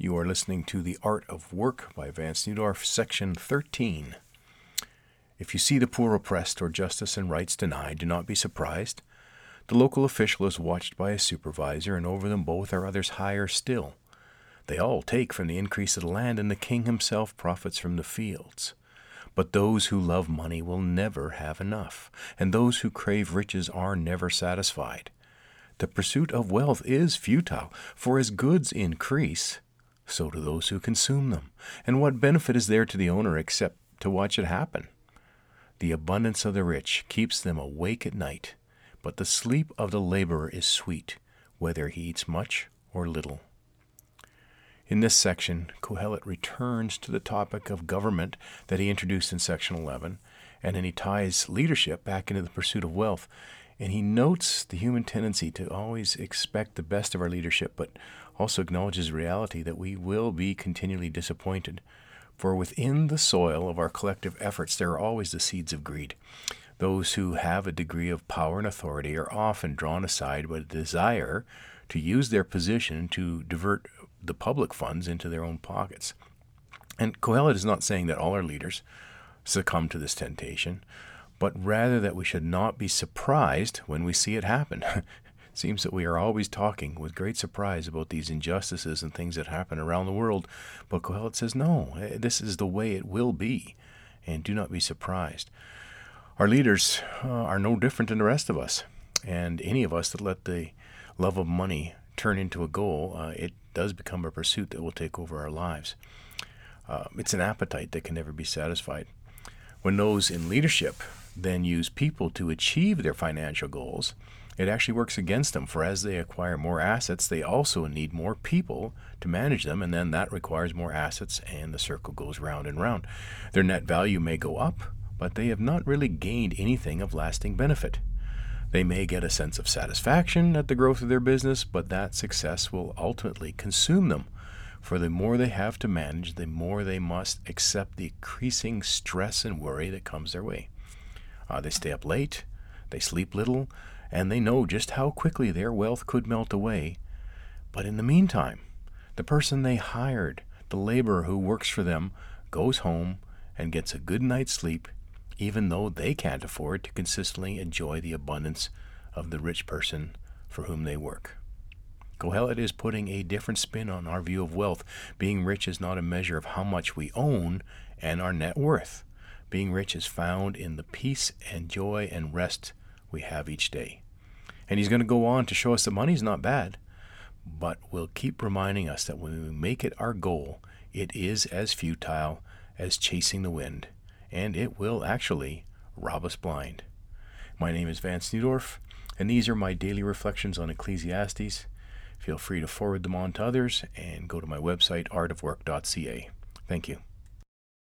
You are listening to The Art of Work by Vance Neudorf, Section 13. If you see the poor oppressed or justice and rights denied, do not be surprised. The local official is watched by a supervisor, and over them both are others higher still. They all take from the increase of the land, and the king himself profits from the fields. But those who love money will never have enough, and those who crave riches are never satisfied. The pursuit of wealth is futile, for as goods increase, so do those who consume them. And what benefit is there to the owner except to watch it happen? The abundance of the rich keeps them awake at night, but the sleep of the laborer is sweet, whether he eats much or little. In this section, Kohelet returns to the topic of government that he introduced in Section 11, and then he ties leadership back into the pursuit of wealth. And he notes the human tendency to always expect the best of our leadership, but also acknowledges reality that we will be continually disappointed. For within the soil of our collective efforts, there are always the seeds of greed. Those who have a degree of power and authority are often drawn aside by the desire to use their position to divert the public funds into their own pockets. And Kohelet is not saying that all our leaders succumb to this temptation, but rather that we should not be surprised when we see it happen. It seems that we are always talking with great surprise about these injustices and things that happen around the world, but Kohelet says, no, this is the way it will be, and do not be surprised. Our leaders are no different than the rest of us, and any of us that let the love of money turn into a goal, it does become a pursuit that will take over our lives. It's an appetite that can never be satisfied. When those in leadership then use people to achieve their financial goals, it actually works against them, for as they acquire more assets, they also need more people to manage them, and then that requires more assets, and the circle goes round and round. Their net value may go up, but they have not really gained anything of lasting benefit. They may get a sense of satisfaction at the growth of their business, but that success will ultimately consume them. For the more they have to manage, the more they must accept the increasing stress and worry that comes their way. They stay up late, they sleep little, and they know just how quickly their wealth could melt away. But in the meantime, the person they hired, the laborer who works for them, goes home and gets a good night's sleep, even though they can't afford to consistently enjoy the abundance of the rich person for whom they work. Kohelet is putting a different spin on our view of wealth. Being rich is not a measure of how much we own and our net worth. Being rich is found in the peace and joy and rest we have each day. And he's going to go on to show us that money is not bad, but will keep reminding us that when we make it our goal, it is as futile as chasing the wind, and it will actually rob us blind. My name is Vance Neudorf, and these are my daily reflections on Ecclesiastes. Feel free to forward them on to others, and go to my website, artofwork.ca. Thank you.